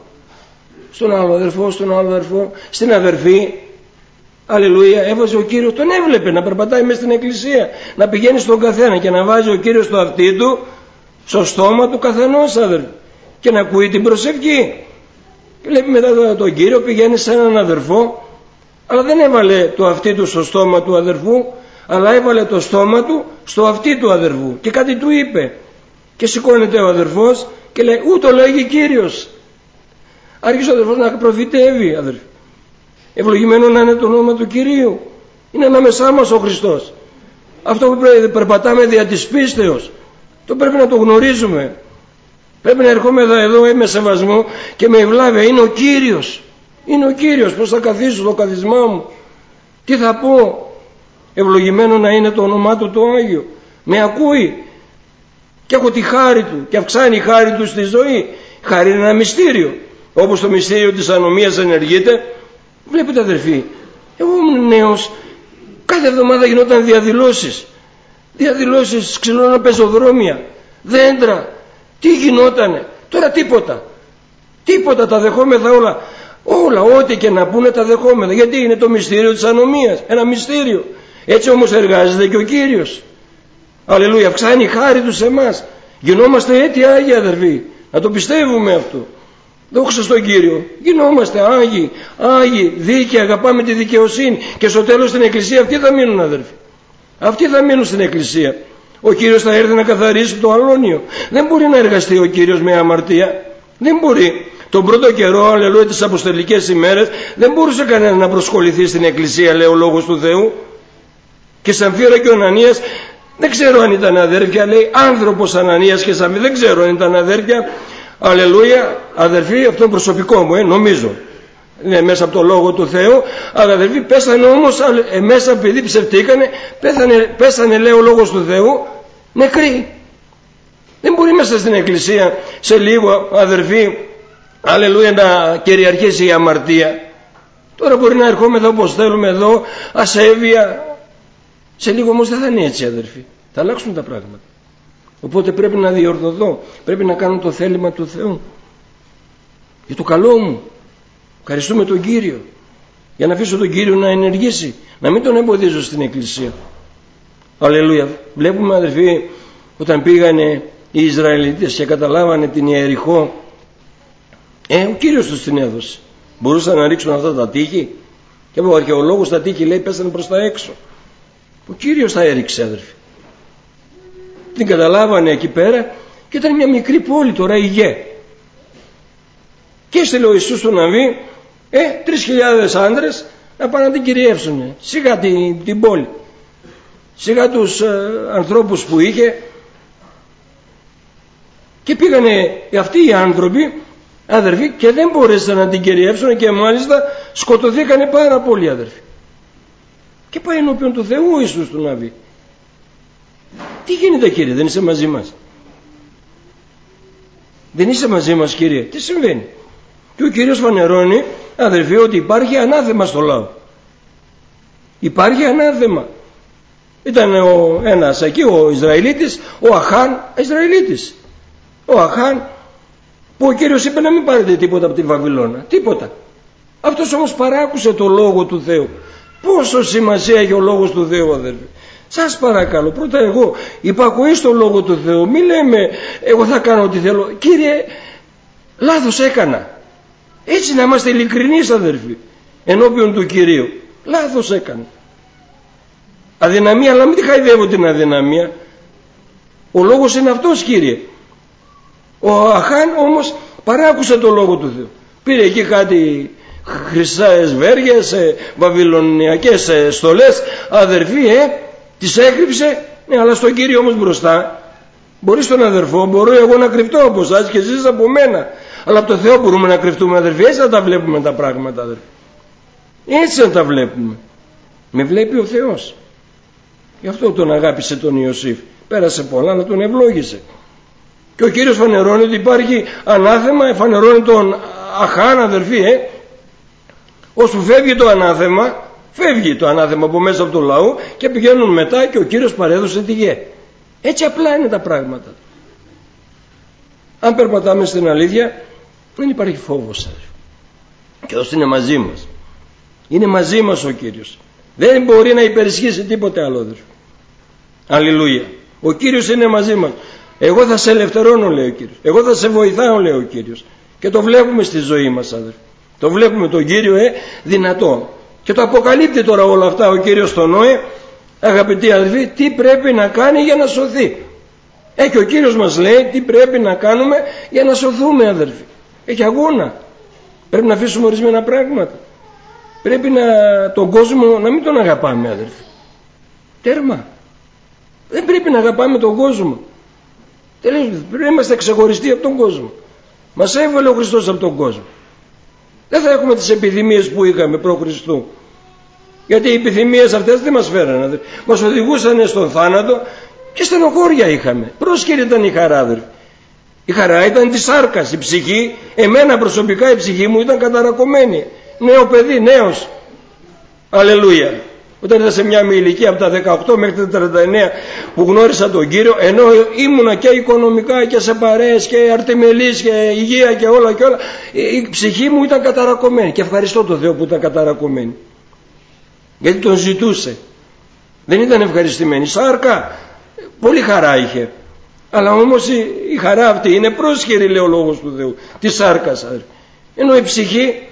στον άλλο αδερφό, στον άλλο αδερφό, στην αδερφή. Αλληλούια, έβαζε ο Κύριος, τον έβλεπε να περπατάει μέσα στην εκκλησία, να πηγαίνει στον καθένα και να βάζει ο Κύριος το αυτί του στο στόμα του καθενός, αδερφή, και να ακούει την προσευχή. Βλέπει μετά τον Κύριο, πηγαίνει σε έναν αδερφό, αλλά δεν έβαλε το αυτί του στο στόμα του αδερφού, αλλά έβαλε το στόμα του στο αυτί του αδερφού και κάτι του είπε. Και σηκώνεται ο αδερφός και λέει, ούτω λέγει Κύριος. Άρχισε ο αδερφός να προφητεύει, αδερφοί. Ευλογημένο να είναι το όνομα του Κυρίου. Είναι ανάμεσά μας ο Χριστός. Αυτό που πρέπει, περπατάμε δια της πίστεως, το πρέπει να το γνωρίζουμε. Πρέπει να ερχόμεθα εδώ με σεβασμό και με ευλάβεια. Είναι ο Κύριος. Είναι ο Κύριος. Πώς θα καθίσω στο καθισμά μου? Τι θα πω? Ευλογημένο να είναι το όνομά του το Άγιο. Με ακούει. Και έχω τη χάρη του. Και αυξάνει η χάρη του στη ζωή. Χάρη είναι ένα μυστήριο. Όπως το μυστήριο της ανομίας ενεργείται. Βλέπετε, αδερφοί, εγώ ήμουν νέος. Κάθε εβδομάδα γινόταν διαδηλώσεις. Διαδηλώσεις, ξυλώνα πεζοδρόμια, δέντρα. Τι γινότανε? Τώρα τίποτα. Τίποτα, τα δεχόμεθα όλα. Όλα, ό,τι και να πούνε τα δεχόμεθα. Γιατί είναι το μυστήριο της ανομίας. Ένα μυστήριο. Έτσι όμως εργάζεται και ο Κύριος. Αλληλούια, αυξάνει η χάρη του σε εμάς. Γινόμαστε έτσι Άγιοι, αδερφοί. Να το πιστεύουμε αυτό. Δόξα στον Κύριο. Γινόμαστε Άγιοι, Άγιοι, δίκαιοι, αγαπάμε τη δικαιοσύνη. Και στο τέλος στην εκκλησία αυτοί θα μείνουν, αδερφοί. Αυτοί θα μείνουν στην εκκλησία. Ο Κύριος θα έρθει να καθαρίσει το αλόνιο. Δεν μπορεί να εργαστεί ο Κύριος με αμαρτία. Δεν μπορεί. Τον πρώτο καιρό, αλληλούια, τις αποστολικές ημέρες, δεν μπορούσε κανένα να προσχοληθεί στην εκκλησία, λέει ο λόγος του Θεού. Και Σαμφίρα και ο Ανανίας, δεν ξέρω αν ήταν αδέρφια, λέει άνθρωπος Ανανίας και Σαμφίρα, δεν ξέρω αν ήταν αδέρφια. Αλληλούια, αδερφοί, αυτό είναι προσωπικό μου, ε, νομίζω. Είναι μέσα από το λόγο του Θεού, αλλά αδερφοί πέσανε όμως ε, μέσα, επειδή ψευτήκανε, πέθανε, πέσανε, λέει ο λόγος του Θεού, νεκροί. Δεν μπορεί μέσα στην εκκλησία σε λίγο, αδερφοί, αλληλούια, να κυριαρχήσει η αμαρτία. Τώρα μπορεί να ερχόμεθα όπως θέλουμε εδώ, ασέβεια. Σε λίγο όμως δεν θα είναι έτσι, αδερφοί. Θα αλλάξουν τα πράγματα. Οπότε πρέπει να διορθωθώ. Πρέπει να κάνω το θέλημα του Θεού. Για το καλό μου. Ευχαριστούμε τον Κύριο. Για να αφήσω τον Κύριο να ενεργήσει. Να μην τον εμποδίζω στην εκκλησία. Αλληλούια. Βλέπουμε, αδερφοί, όταν πήγανε οι Ισραηλίτες και καταλάβανε την Ιεριχώ, ε, ο Κύριος τους την έδωσε. Μπορούσαν να ρίξουν αυτά τα τείχη? Και ο αρχαιολόγος τα τείχη, λέει, πέσανε προς τα έξω. Ο Κύριος τα έριξε, αδερφοί. Την καταλάβανε εκεί πέρα και ήταν μια μικρή πόλη τώρα, η Γε. Και έστειλε ο Ιησούς στον Ναβί ε, τρεις χιλιάδες άντρες να πάνε να την κυριεύσουν. Σιγά την, την πόλη. Σιγά τους ε, ανθρώπους που είχε. Και πήγανε αυτοί οι άνθρωποι, αδερφοί, και δεν μπορέσαν να την κυριεύσουν και μάλιστα σκοτωθήκανε πάρα πολλοί, αδερφοί. Και πάει ενώπιον του Θεού ο Ιησούς του Ναβί. Τι γίνεται, Κύριε, δεν είσαι μαζί μας? Δεν είσαι μαζί μας, Κύριε? Τι συμβαίνει? Και ο Κύριος φανερώνει, αδερφοί, ότι υπάρχει ανάθεμα στο λαό. Υπάρχει ανάθεμα. Ήταν ο ένας εκεί, ο Ισραηλίτης, ο Αχάν, Ισραηλίτης. Ο Αχάν, που ο Κύριος είπε να μην πάρετε τίποτα από τη Βαβυλώνα. Τίποτα. Αυτός όμως παράκουσε το λόγο του Θεού. Πόσο σημασία έχει ο λόγος του Θεού, αδερφοί? Σας παρακαλώ, πρώτα εγώ υπακούει στο λόγο του Θεού. Μη λέμε εγώ θα κάνω ό,τι θέλω. Κύριε, λάθος έκανα. Έτσι να είμαστε ειλικρινείς, αδερφοί, ενώπιον του Κυρίου. Λάθος έκανε. Αδυναμία, αλλά μην τη χαϊδεύω την αδυναμία. Ο λόγος είναι αυτός, Κύριε. Ο Αχάν όμως παράκουσε το λόγο του Θεού. Πήρε εκεί κάτι χρυσές βέργες, βαβυλωνιακές στολές, αδερφοί, ε, τις έκρυψε. Ναι, αλλά στον Κύριο όμως μπροστά, μπορεί στον αδερφό, μπορώ εγώ να κρυφτώ από εσάς και εσείς από μένα, αλλά από το Θεό μπορούμε να κρυφτούμε, αδερφοί. Έτσι να τα βλέπουμε τα πράγματα, αδερφοί. Έτσι να τα βλέπουμε. Με βλέπει ο Θεός. Γι' αυτό τον αγάπησε τον Ιωσήφ. Πέρασε πολλά, αλλά τον ευλόγησε. Και ο Κύριος φανερώνει ότι υπάρχει ανάθεμα, φανερώνει τον Αχάν, αδερφοί, ε. Ώσπου φεύγει το ανάθεμα, φεύγει το ανάθεμα από μέσα από το λαό και πηγαίνουν μετά και ο Κύριος παρέδωσε τη γη. Έτσι απλά είναι τα πράγματα. Αν περπατάμε στην αλήθεια, δεν υπάρχει φόβος. Και εδώ είναι μαζί μας. Είναι μαζί μας ο Κύριος. Δεν μπορεί να υπερισχύσει τίποτε άλλο, αδερφοί. Αλληλούια. Ο Κύριος είναι μαζί μας. Εγώ θα σε ελευθερώνω, λέει ο Κύριος. Εγώ θα σε βοηθάω, λέει ο Κύριος. Και το βλέπουμε στη ζωή μας, αδερφοί. Το βλέπουμε τον Κύριο, ε, δυνατό. Και το αποκαλύπτει τώρα όλα αυτά ο Κύριος στον Νόε, αγαπητοί αδελφοί, τι πρέπει να κάνει για να σωθεί. Ε, και ο Κύριος μας λέει τι πρέπει να κάνουμε για να σωθούμε, αδελφοί. Έχει αγώνα. Πρέπει να αφήσουμε ορισμένα πράγματα. Πρέπει να, τον κόσμο να μην τον αγαπάμε, αδελφοί. Τέρμα. Δεν πρέπει να αγαπάμε τον κόσμο. Τελείως, πρέπει να είμαστε ξεχωριστοί από τον κόσμο. Μας έβαλε ο Χριστός από τον κόσμο. Δεν θα έχουμε τις επιθυμίες που είχαμε προ Χριστού. Γιατί οι επιθυμίες αυτές δεν μας φέρανε. Μας οδηγούσαν στον θάνατο και στενοχώρια είχαμε. Πρόσκαιρη ήταν η χαρά, αδερφοί. Η χαρά ήταν της σάρκας. Η ψυχή, εμένα προσωπικά η ψυχή μου ήταν καταρακωμένη. Νέο παιδί, νέος. Αλληλούια. Όταν ήταν σε μια ηλικία από τα δεκαοκτώ μέχρι τα τριάντα εννέα που γνώρισα τον Κύριο, ενώ ήμουνα και οικονομικά και σε παρέες και αρτιμελής και υγεία και όλα και όλα, η ψυχή μου ήταν καταρακωμένη και ευχαριστώ τον Θεό που ήταν καταρακωμένη, γιατί τον ζητούσε. Δεν ήταν ευχαριστημένη. Σάρκα πολύ χαρά είχε, αλλά όμως η, η χαρά αυτή είναι πρόσχερη, λέει ο λόγος του Θεού, τη σάρκας, ενώ η ψυχή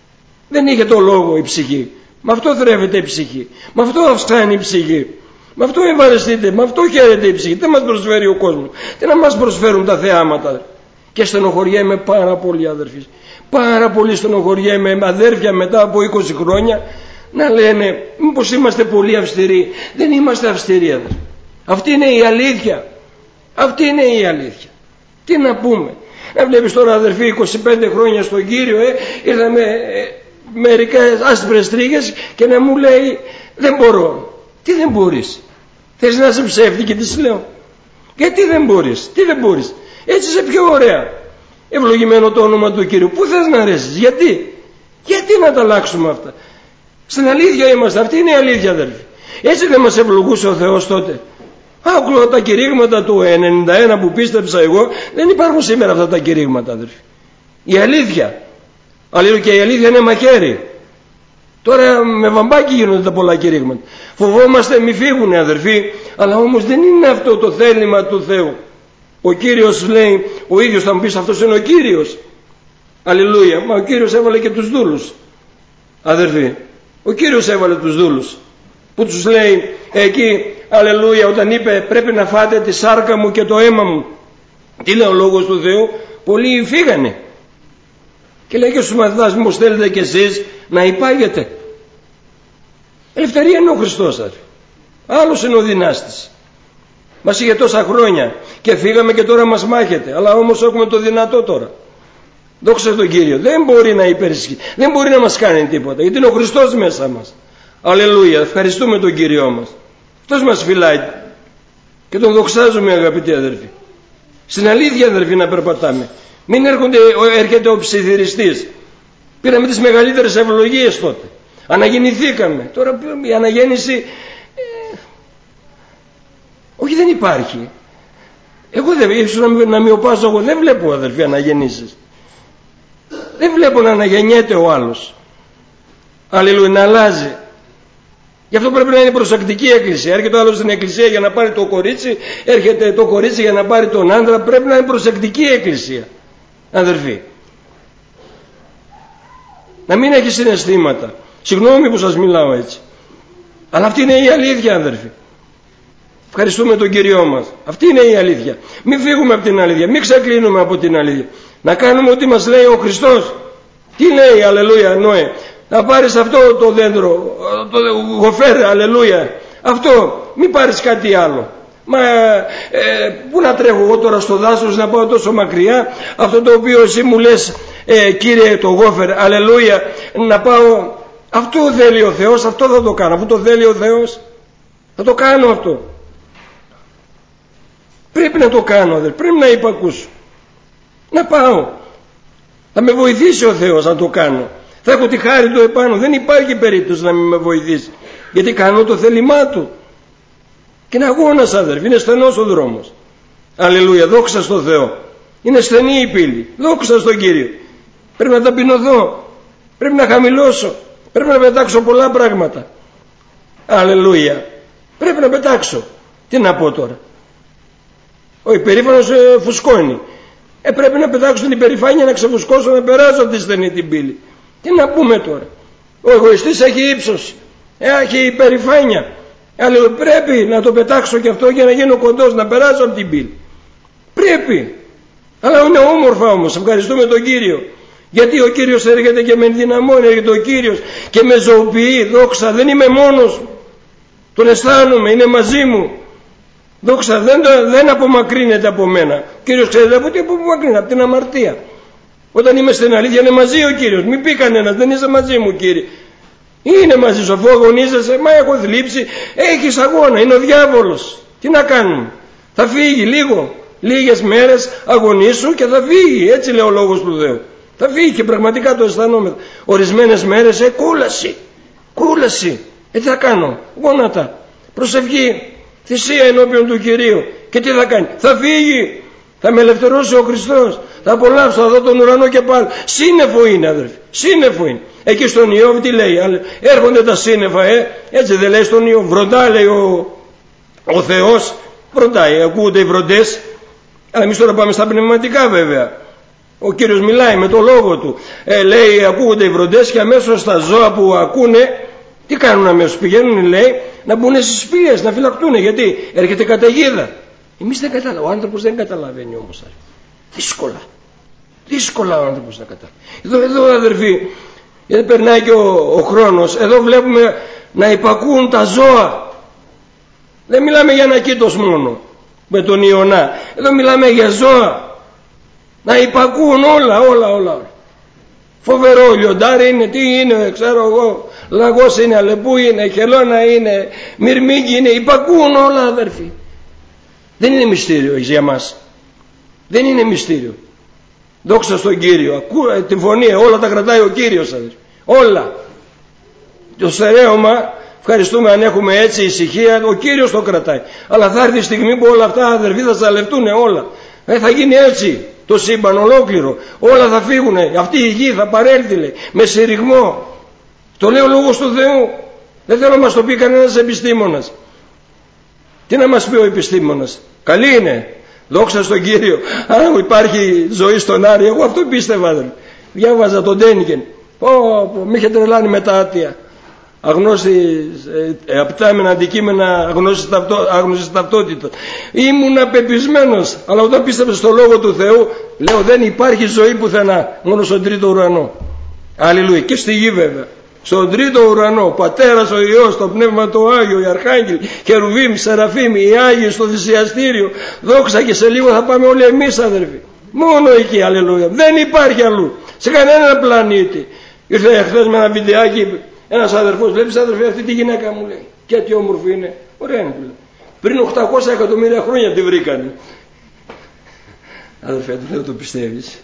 δεν είχε το λόγο. Η ψυχή, με αυτό θρέφεται η ψυχή, με αυτό αυξάνει η ψυχή, με αυτό ευαρεστείται, με αυτό χαίρεται η ψυχή. Τι μας προσφέρει ο κόσμος, τι να μας προσφέρουν τα θεάματα. Και στενοχωριέμαι πάρα πολύ, αδερφοί, πάρα πολύ στενοχωριέμαι με αδέρφια μετά από είκοσι χρόνια να λένε μήπως είμαστε πολύ αυστηροί. Δεν είμαστε αυστηροί, αδερφοί. Αυτή είναι η αλήθεια. Αυτή είναι η αλήθεια. Τι να πούμε. Να βλέπεις τώρα, αδερφοί, είκοσι πέντε χρόνια στον Κύριο, ε, ήρθαμε ε, μερικές άσπρες τρίχες και να μου λέει δεν μπορώ. Τι δεν μπορείς? Θες να είσαι ψεύτικη, της λέω. Γιατί δεν μπορείς? Τι δεν μπορείς? Έτσι είσαι πιο ωραία. Ευλογημένο το όνομα του Κύριου. Πού θες να αρέσεις? Γιατί? Γιατί να τα αλλάξουμε αυτά? Στην αλήθεια είμαστε. Αυτή είναι η αλήθεια, αδερφοί. Έτσι δεν μας ευλογούσε ο Θεός τότε? Άκουγα τα κηρύγματα του ενενήντα ένα που πίστεψα εγώ. Δεν υπάρχουν σήμερα αυτά τα κηρύγματα, αδερφοί. Η αλήθεια. Αλλήλου, και η αλήθεια είναι μαχαίρι. Τώρα με βαμπάκι γίνονται τα πολλά κηρύγματα. Φοβόμαστε μη φύγουνε, αδερφοί, αλλά όμως δεν είναι αυτό το θέλημα του Θεού. Ο Κύριος λέει, ο ίδιος θα μου πεις αυτός είναι ο Κύριος. Αλληλούια. Μα ο Κύριος έβαλε και τους δούλους, αδερφοί. Ο Κύριος έβαλε τους δούλους που τους λέει εκεί, αλληλούια, όταν είπε πρέπει να φάτε τη σάρκα μου και το αίμα μου. Τι λέει ο λόγος του Θεού? Πολλοί φύγανε. Και λέει και στους μαθητάς, μήπως θέλετε κι εσείς να υπάγετε? Ελευθερία είναι ο Χριστός, αδερφοί. Άλλος είναι ο δυνάστης. Μας είχε τόσα χρόνια και φύγαμε και τώρα μας μάχεται. Αλλά όμως έχουμε το δυνατό τώρα. Δόξα τον Κύριο. Δεν μπορεί να υπερισχύει. Δεν μπορεί να μας κάνει τίποτα. Γιατί είναι ο Χριστός μέσα μας. Αλληλούια. Ευχαριστούμε τον Κύριό μας. Αυτός μας φυλάει. Και τον δοξάζουμε, αγαπητοί αδερφοί. Στην αλήθεια, αδερφοί, να περπατάμε. Μην έρχονται, έρχεται ο ψιθυριστής. Πήραμε τις μεγαλύτερες ευλογίες τότε. Αναγεννηθήκαμε. Τώρα η αναγέννηση ε, όχι, δεν υπάρχει. Εγώ δεν, ίσως να, να μοιοπάζω, εγώ δεν βλέπω, αδερφοί, αναγεννήσεις. Δεν βλέπω να αναγεννιέται ο άλλος. Αλληλούια, να αλλάζει. Γι' αυτό πρέπει να είναι προσεκτική η εκκλησία. Έρχεται ο άλλος στην εκκλησία για να πάρει το κορίτσι, έρχεται το κορίτσι για να πάρει τον άντρα. Πρέπει να είναι προσεκτική η εκκλησία, αδερφοί. να μην έχει συναισθήματα. Συγγνώμη που σας μιλάω έτσι, αλλά αυτή είναι η αλήθεια, αδερφοί. Ευχαριστούμε τον Κύριό μας. Αυτή είναι η αλήθεια. Μην φύγουμε από την αλήθεια, μην ξεκλίνουμε από την αλήθεια. Να κάνουμε ό,τι μας λέει ο Χριστός. Τι λέει, αλληλούια, Νόε? Να πάρεις αυτό το δέντρο, το γοφέρ, αλληλούια, αυτό, μην πάρεις κάτι άλλο. Μα ε, πού να τρέχω εγώ τώρα στο δάσος να πάω τόσο μακριά? Αυτό το οποίο εσύ μου λες, ε, Κύριε, το γόφερ, αλληλούια, να πάω. Αυτό θέλει ο Θεός, αυτό θα το κάνω. Αυτό το θέλει ο Θεός, θα το κάνω αυτό. Πρέπει να το κάνω, δε. Πρέπει να υπακούσω. Να πάω. Θα με βοηθήσει ο Θεός να το κάνω. Θα έχω τη χάρη του επάνω. Δεν υπάρχει περίπτωση να μην με βοηθήσει, γιατί κάνω το θέλημά του. Και είναι αγώνας, αδερφοί, είναι στενός ο δρόμος. Αλληλούια, δόξα στον Θεό. Είναι στενή η πύλη. Δόξα στον Κύριο. Πρέπει να ταπεινωθώ, πρέπει να χαμηλώσω, πρέπει να πετάξω πολλά πράγματα. Αλληλούια. Πρέπει να πετάξω. Τι να πω τώρα? Ο υπερήφανος ε, φουσκώνει. Ε, πρέπει να πετάξω την υπερηφάνεια, να ξεφουσκώσω, να περάσω από τη στενή την πύλη. Τι να πούμε τώρα? Ο εγωιστής έχει ύψος, έχει υπερηφάνεια, αλλά πρέπει να το πετάξω και αυτό για να γίνω κοντός, να περάσω από την πύλη. Πρέπει. Αλλά είναι όμορφα όμως. Ευχαριστούμε τον Κύριο, γιατί ο Κύριος έρχεται και με ενδυναμώνει, έρχεται ο Κύριος και με ζωοποιεί. Δόξα, δεν είμαι μόνος, τον αισθάνομαι, είναι μαζί μου. Δόξα, δεν, δεν απομακρύνεται από μένα. Ο Κύριος ξέρετε από τι απομακρύνεται? Από την αμαρτία. Όταν είμαι στην αλήθεια είναι μαζί ο Κύριος. Μην πει κανένας, δεν είσαι μαζί μου, Κύριε. Είναι μαζί σου, αφού αγωνίζεσαι. Μα έχω θλίψει. Έχεις αγώνα, είναι ο διάβολος. Τι να κάνουμε? Θα φύγει λίγο, λίγες μέρες αγωνίσου και θα φύγει. Έτσι λέει ο λόγος του Θεού. Θα φύγει και πραγματικά το αισθανόμαι. Ορισμένες μέρες ε, κούλαση. Κούλαση. Ε, τι θα κάνω? Γόνατα. Προσευχή. Θυσία ενώπιον του Κυρίου. Και τι θα κάνει? Θα φύγει. Θα με ελευθερώσει ο Χριστός. Θα απολαύσω, θα δω τον ουρανό και πάλι. Σύννεφο είναι, αδερφοί. Σύννεφο είναι. Εκεί στον Ιώβ τι λέει? Έρχονται τα σύννεφα, ε. Έτσι δεν λέει στον Ιώβ? Βροντά, λέει ο, ο Θεός. Βροντάει, ακούγονται οι βροντές. Αλλά εμείς τώρα πάμε στα πνευματικά, βέβαια. Ο Κύριος μιλάει με το λόγο του. Ε, λέει, ακούγονται οι βροντές και αμέσως τα ζώα που ακούνε, τι κάνουν αμέσως? Πηγαίνουν, λέει, να μπουν στις πύλες, να φυλακτούν. Γιατί έρχεται καταιγίδα. Εμείς δεν καταλαβαίνουμε. Ο άνθρωπος δεν καταλαβαίνει όμως. Δύσκολα. Δύσκολα ο άνθρωπος να καταλαβαίνει. Εδώ, εδώ αδερφοί, γιατί περνάει και ο, ο χρόνος, εδώ βλέπουμε να υπακούν τα ζώα. Δεν μιλάμε για ένα κήτος μόνο με τον Ιωνά. Εδώ μιλάμε για ζώα. Να υπακούν όλα, όλα, όλα. Φοβερό λιοντάρι είναι, τι είναι, ξέρω εγώ. Λαγός είναι, αλεπού είναι, χελώνα είναι, μυρμήγκι είναι. Υπακούν όλα, αδερφοί. Δεν είναι μυστήριο για μας. Δεν είναι μυστήριο. Δόξα στον Κύριο. Ακούω τη φωνή, όλα τα κρατάει ο Κύριος, αδερφοί. Όλα. Το στερέωμα, ευχαριστούμε αν έχουμε έτσι ησυχία, ο Κύριος το κρατάει. Αλλά θα έρθει η στιγμή που όλα αυτά, αδερφοί, θα σαλευτούν όλα. Ε, θα γίνει έτσι το σύμπαν ολόκληρο. Όλα θα φύγουν. Αυτή η γη θα παρέλθει, λέει, με συρριγμό. Το λέει ο λόγος του Θεού. Δεν θέλω να μας το πει κανένας επιστήμονας. Τι να μας πει ο επιστήμονας? Καλή είναι. Δόξα στον Κύριο. Αν υπάρχει ζωή στον Άρη, εγώ αυτό πίστευα, αδερφοί. Διάβαζα τον Ντένικεν. Πω, πω, μη είχε τρελάνει με τα άτια. Αγνώση, ε, απτάμενα αντικείμενα αγνώσης ταυτό, ταυτότητα. Ήμουν απεπισμένος, αλλά όταν πίστευα στο λόγο του Θεού, λέω δεν υπάρχει ζωή πουθενά, μόνο στον τρίτο ουρανό. Αλληλούια. Και στη γη βέβαια. Στον τρίτο ουρανό, ο Πατέρας, ο Υιός, το Πνεύμα το Άγιο, οι Αρχάγγελοι, Χερουβίμ, Σεραφείμ, οι Άγιοι στο θυσιαστήριο. Δόξα, και σε λίγο θα πάμε όλοι εμείς, αδερφοί. Μόνο εκεί, αλληλούια. Δεν υπάρχει αλλού. Σε κανένα πλανήτη. Ήρθε χθες με ένα βιντεάκι ένας αδερφός, βλέπεις αδερφέ αυτή τη γυναίκα, μου λέει. Και τι όμορφη είναι. Ωραία είναι, λέει. Πριν οκτακόσια εκατομμύρια χρόνια τη βρήκανε. Αδερφέ, δεν το πιστεύεις?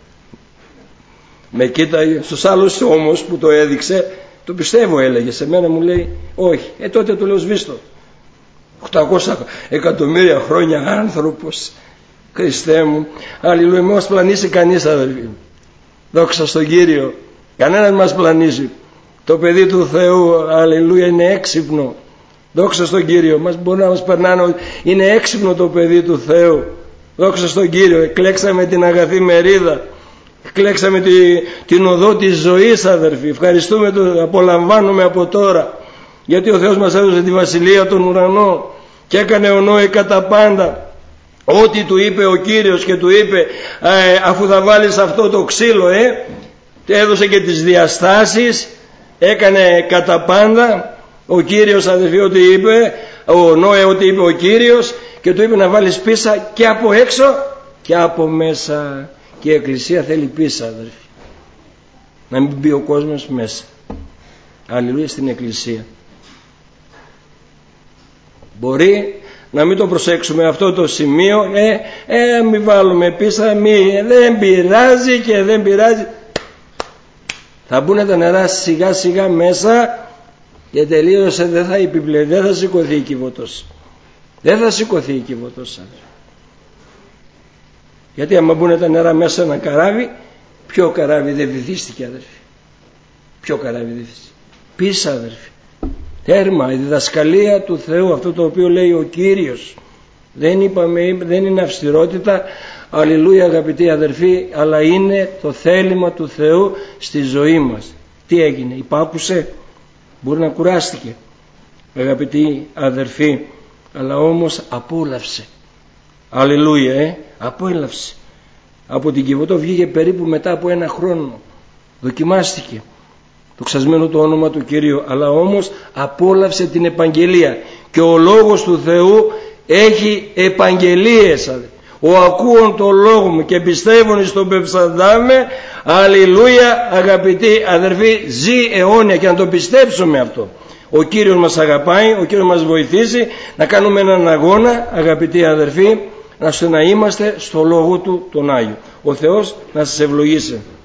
Με κοίταγε. Στους άλλους όμως που το έδειξε, το πιστεύω, έλεγε. Σε μένα μου λέει όχι. Ε, τότε του λέω σβήστο. οκτακόσια εκατομμύρια χρόνια άνθρωπος. Χριστέ μου. Αλληλούια, μας πλανήσει κανείς, αδερφοί. Δόξα στον Κύριο. Κανένας μας πλανήσει. Το παιδί του Θεού, αλληλούια, είναι έξυπνο. Δόξα στον Κύριο. Μας μπορεί να μας περνάνε. Είναι έξυπνο το παιδί του Θεού. Δόξα στον Κύριο. Εκλέξαμε την αγαθή μερίδα. Κλέξαμε τη, την οδό της ζωής, αδερφοί. Ευχαριστούμε, το απολαμβάνουμε από τώρα, γιατί ο Θεός μας έδωσε τη βασιλεία των ουρανών και έκανε ο Νόε κατά πάντα ό,τι του είπε ο Κύριος, και του είπε ε, αφού θα βάλεις αυτό το ξύλο, ε, έδωσε και τις διαστάσεις, έκανε κατά πάντα ο Κύριος, αδερφοί, ό,τι είπε ο Νόε, ό,τι είπε ο Κύριος, και του είπε να βάλεις πίσα και από έξω και από μέσα. Και η Εκκλησία θέλει πίσα, αδερφοί, να μην μπει ο κόσμος μέσα. Αλληλούια στην Εκκλησία. Μπορεί να μην το προσέξουμε αυτό το σημείο, ε, ε μην βάλουμε πίσα, μη, δεν πειράζει και δεν πειράζει. Θα μπουν τα νερά σιγά σιγά μέσα και τελείωσε, δεν θα επιπλέει, δεν θα σηκωθεί η Κιβωτός. Δεν θα σηκωθεί η Κιβωτός. Γιατί άμα μπουν τα νερά μέσα σε ένα καράβι, ποιο καράβι δεν βυθίστηκε, αδερφοί? Ποιο καράβι δεν βυθίστηκε? Πίσα, αδερφοί. Τέρμα, η διδασκαλία του Θεού, αυτό το οποίο λέει ο Κύριος. Δεν είπαμε, δεν είναι αυστηρότητα, αλληλούια αγαπητοί αδερφοί, αλλά είναι το θέλημα του Θεού στη ζωή μας. Τι έγινε? Υπάκουσε? Μπορεί να κουράστηκε, αγαπητοί αδερφοί, αλλά όμως απόλαυσε. Αλληλούια, ε, απόλαυσε. Από την Κιβωτό βγήκε περίπου μετά από ένα χρόνο. Δοκιμάστηκε, το ξασμένο το όνομα του Κυρίου, αλλά όμως απόλαυσε την επαγγελία. Και ο λόγος του Θεού έχει επαγγελίες. Ο ακούων το λόγο μου και πιστεύουν στον πεψαντάμε, αλληλούια αγαπητοί αδερφοί, ζει αιώνια. Και να το πιστέψουμε αυτό. Ο Κύριος μας αγαπάει, ο Κύριος μας βοηθήσει να κάνουμε έναν αγώνα, αγαπητοί αδερφοί, ώστε να είμαστε στο λόγο του τον Άγιο. Ο Θεός να σας ευλογήσει.